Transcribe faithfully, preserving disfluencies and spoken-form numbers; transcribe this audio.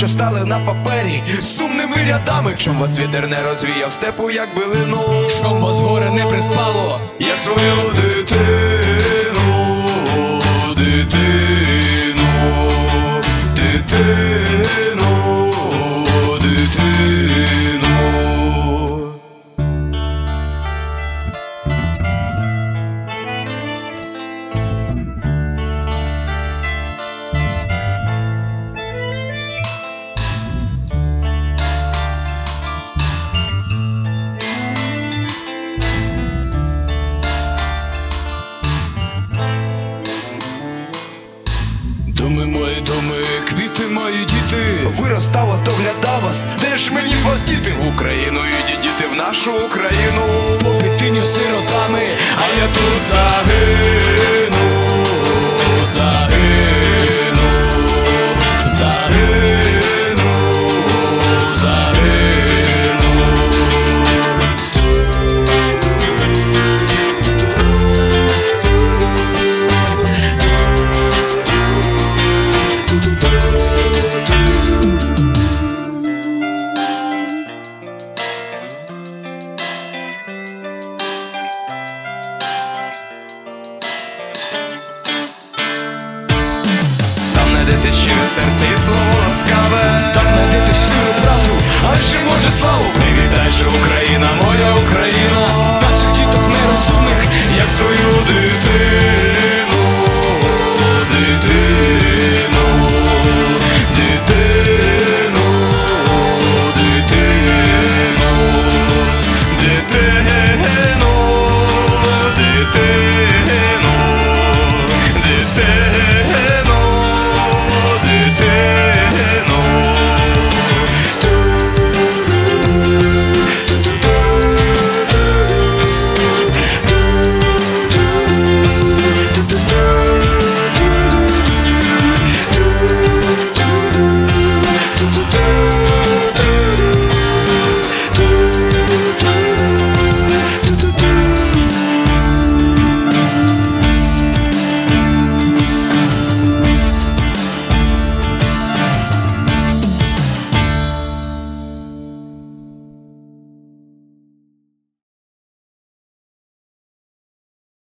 що стали на папері сумними рядами, чом вас вітер не розвіяв степу, як билину, Щоб вас горе не приспало, як свою дитину, дитину, дитину, дитину. думи мої, думи, квіти мої, діти. Виростав вас, доглядав вас, де ж мені вас діти? В Україну, ідіть діти в нашу Україну. По Пітиню сиротами, А я тут загину, загину, загину, загину. Де щире серце і слово ласкаве, там знайдете щиру правду, а ще може славу, привітай же Україну.